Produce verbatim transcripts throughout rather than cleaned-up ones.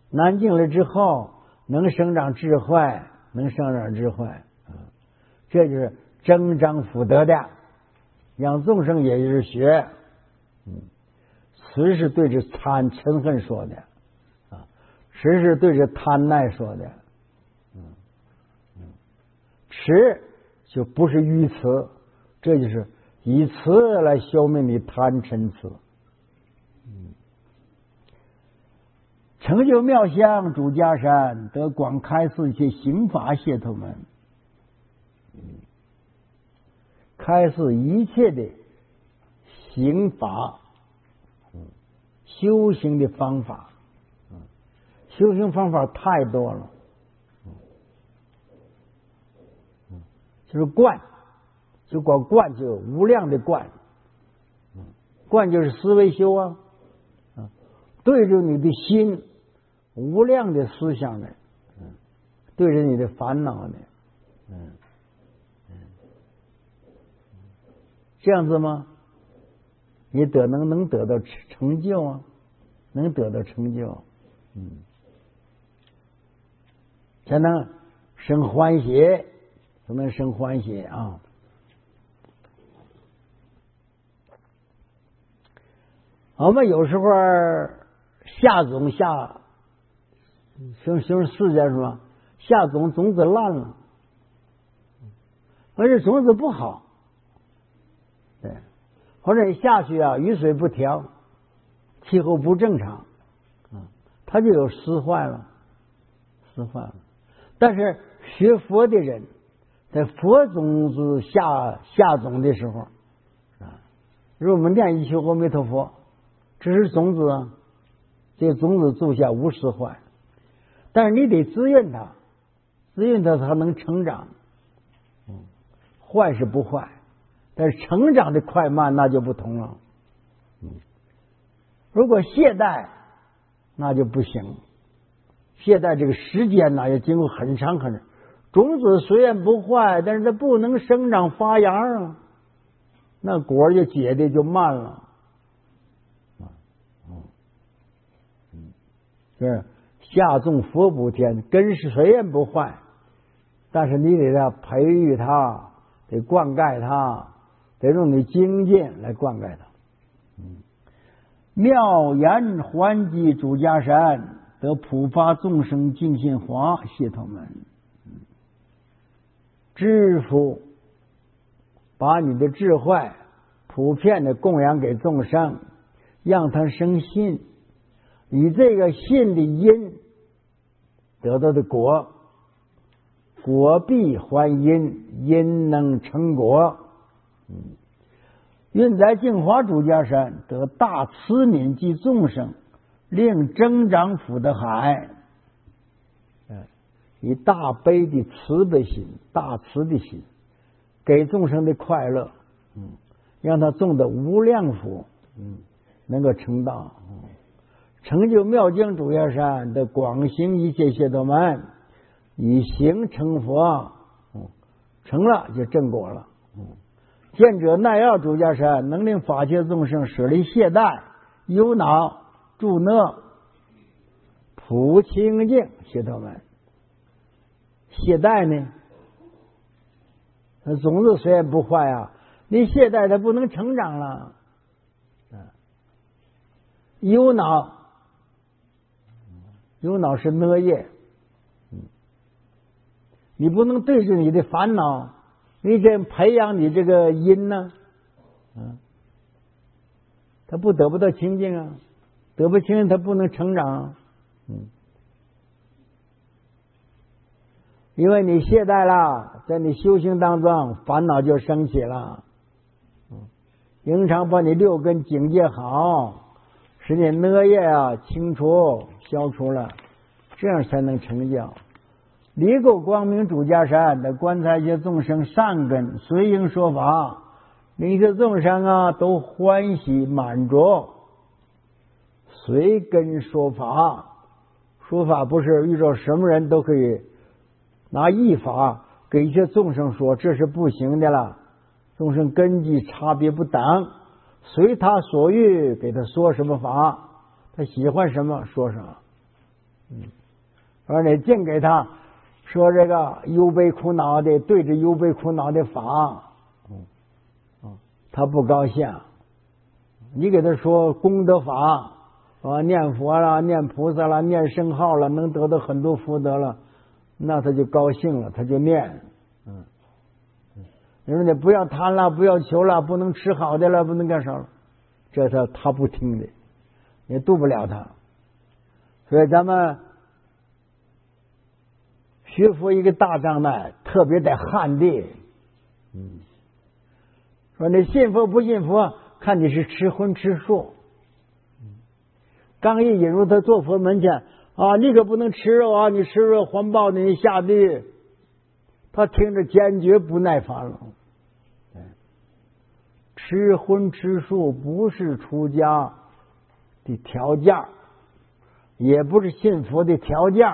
南境了之后，能生长智慧，能生长智慧，这就是增长福德的，让众生也就是学。嗯，此是对着贪嗔恨说的啊，此是对着贪耐说的。嗯嗯，持就不是愚痴，这就是以此来消灭你贪嗔痴。嗯，成就妙相主家山，得广开示一切行法解脱门。嗯，开示一切的行法，嗯，修行的方法，嗯，修行方法太多了，嗯，嗯，就是观，就光观就无量的观，嗯，观就是思维修啊，啊，对着你的心，无量的思想的，嗯，对着你的烦恼的，嗯。这样子吗？你得能能得到成就啊，能得到成就，嗯，才能生欢喜，才能生欢喜啊。我们有时候下种下形形容世界是吧？下种种子烂了，而且种子不好。对，或者下去啊，雨水不调，气候不正常，啊，它就有失坏了，失坏了。但是学佛的人，在佛种子下下种的时候，啊，如果我们念一求阿弥陀佛，这是种子啊，这个种子种下无失坏，但是你得滋润它，滋润它才能成长，嗯，坏是不坏。但是成长的快慢那就不同了，嗯，如果懈怠那就不行，懈怠这个时间呢要经过很长很长，种子虽然不坏，但是它不能生长发芽啊，那果就结的就慢了，嗯嗯，是下种佛补天，根是虽然不坏，但是你得要培育它，得灌溉它。得用你精进来灌溉它。嗯，妙言还击主家山，得普发众生净心华解脱门。嗯，知福，把你的智慧普遍的供养给众生，让他生信，以这个信的因得到的果，果必还因，因能成果。嗯，运在净华主家山，得大慈悯济众生，令增长福德海。嗯，以大悲的慈悲心，大慈的心，给众生的快乐，嗯，让他种的无量福，嗯，能够成道，嗯，成就妙境主家山的广行一切解脱门，以行成佛，嗯，成了就正果了，嗯。见者耐药主家山，能令法界众生舍离懈怠、忧恼、助乐、普清净解脱门。懈怠呢，那种子虽然不坏啊，你懈怠它不能成长了。忧恼，忧恼是恶业，你不能对着你的烦恼。你这培养你这个因呢，啊，他不得不到清净啊，得不清净他不能成长啊，嗯，因为你懈怠了，在你修行当中烦恼就升起了，嗯，经常把你六根警戒好，使你恶业啊清除消除了，这样才能成就。离垢光明主家山的观察一些众生善根随应说法，令一些众生啊都欢喜满足，随根说法。说法不是遇到什么人都可以拿一法给一些众生说，这是不行的了。众生根基差别不等，随他所欲给他说什么法，他喜欢什么说什么。 嗯，说你净给他说这个忧悲苦恼的，对着忧悲苦恼的法，嗯，嗯，他不高兴。你给他说功德法啊，念佛了，念菩萨了，念圣号了，能得到很多福德了，那他就高兴了，他就念。嗯，你说你不要贪了，不要求了，不能吃好的了，不能干啥了，这他他不听的，也渡不了他。所以咱们学佛一个大障碍，特别在汉地。嗯，说你信佛不信佛，看你是吃荤吃素。刚一引入他做佛门前啊，你可不能吃肉啊！你吃肉环抱你下地狱。他听着坚决不耐烦了。吃荤吃素不是出家的条件，也不是信佛的条件。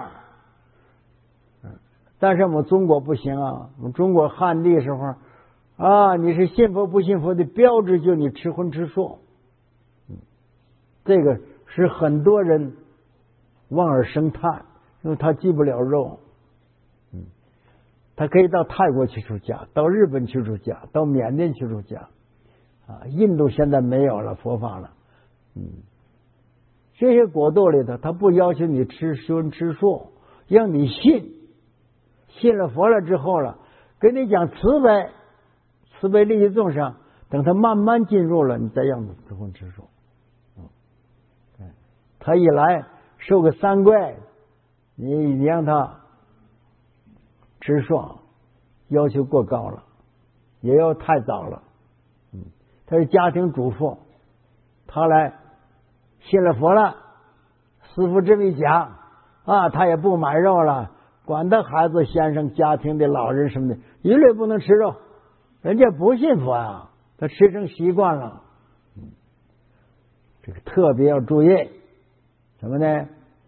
但是我们中国不行啊！我们中国汉地时候啊，你是信佛不信佛的标志，就你吃荤吃素。这个使很多人望而生叹，因为他忌不了肉。嗯，他可以到泰国去出家，到日本去出家，到缅甸去出家。啊，印度现在没有了佛法了。嗯，这些国度里头，他不要求你吃荤吃素，让你信。信了佛了之后了，跟你讲慈悲，慈悲利益众生。等他慢慢进入了，你再让他吃荤吃素。嗯，他一来受个三跪，你你让他吃素，要求过高了，也要太早了。嗯，他是家庭主妇，他来信了佛了，师父这么一讲啊，他也不买肉了。管他孩子、先生、家庭的老人什么的，一律不能吃肉。人家不信佛啊，他吃成习惯了。嗯，这个特别要注意，什么呢？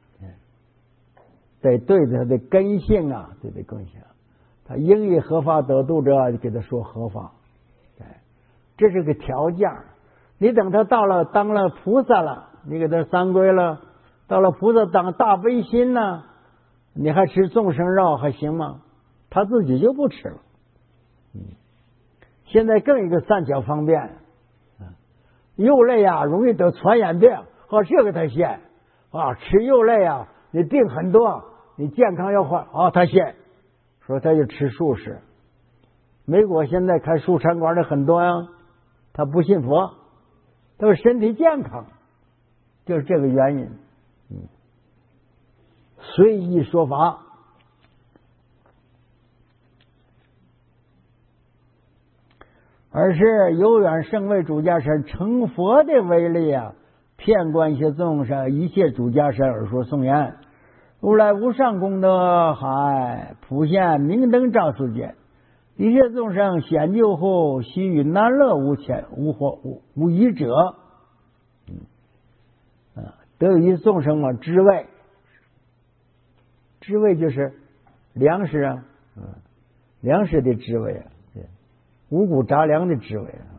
得对着他的根性啊，对他根性。他应以合法得度者，就给他说合法。哎，这是个条件。你等他到了当了菩萨了，你给他三归了，到了菩萨当大悲心呢。你还吃众生肉还行吗？他自己就不吃了。嗯，现在更一个善巧方便，肉类啊容易得传染病，哦，这个他信啊，吃肉类啊，你病很多，你健康要坏，哦，他信，说他就吃素食。美国现在开素餐馆的很多呀，他不信佛，他说身体健康，就是这个原因。嗯。随意说法，而是有远圣位主家神成佛的威力啊，遍观一切众生，一切主家神而说颂言：如来无上功德海，普现明灯照世间，一切众生显救后，须臾难乐无前无或无无疑者。嗯，啊，得于众生嘛，知味。知味就是粮食啊，嗯，粮食的知味啊，对，五谷杂粮的知味啊。